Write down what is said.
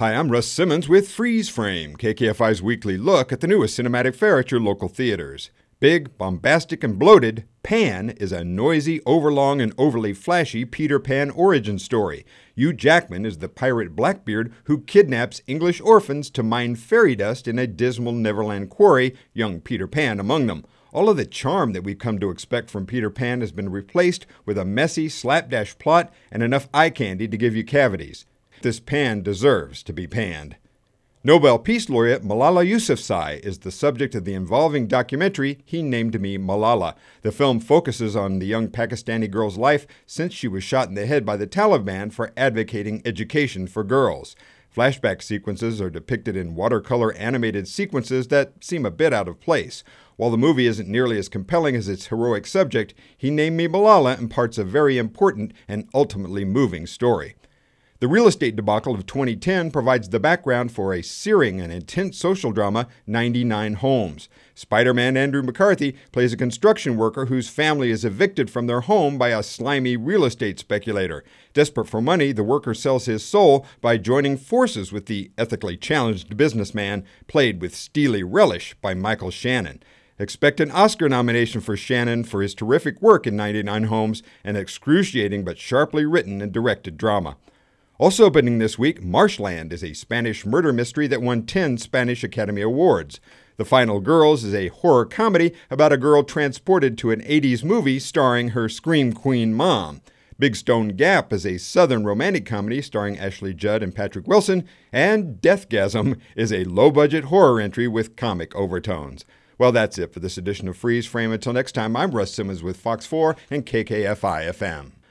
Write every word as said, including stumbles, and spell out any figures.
Hi, I'm Russ Simmons with Freeze Frame, K K F I's weekly look at the newest cinematic fare at your local theaters. Big, bombastic, and bloated, Pan is a noisy, overlong, and overly flashy Peter Pan origin story. Hugh Jackman is the pirate Blackbeard who kidnaps English orphans to mine fairy dust in a dismal Neverland quarry, young Peter Pan among them. All of the charm that we've come to expect from Peter Pan has been replaced with a messy, slapdash plot and enough eye candy to give you cavities. This Pan deserves to be panned. Nobel Peace Laureate Malala Yousafzai is the subject of the involving documentary He Named Me Malala. The film focuses on the young Pakistani girl's life since she was shot in the head by the Taliban for advocating education for girls. Flashback sequences are depicted in watercolor animated sequences that seem a bit out of place. While the movie isn't nearly as compelling as its heroic subject, He Named Me Malala imparts a very important and ultimately moving story. The real estate debacle of twenty ten provides the background for a searing and intense social drama, ninety-nine Homes. Spider-Man Andrew McCarthy plays a construction worker whose family is evicted from their home by a slimy real estate speculator. Desperate for money, the worker sells his soul by joining forces with the ethically challenged businessman, played with steely relish by Michael Shannon. Expect an Oscar nomination for Shannon for his terrific work in ninety-nine Homes, an excruciating but sharply written and directed drama. Also opening this week, Marshland is a Spanish murder mystery that won ten Spanish Academy Awards. The Final Girls is a horror comedy about a girl transported to an eighties movie starring her Scream Queen mom. Big Stone Gap is a southern romantic comedy starring Ashley Judd and Patrick Wilson. And Deathgasm is a low-budget horror entry with comic overtones. Well, that's it for this edition of Freeze Frame. Until next time, I'm Russ Simmons with Fox four and K K F I F M.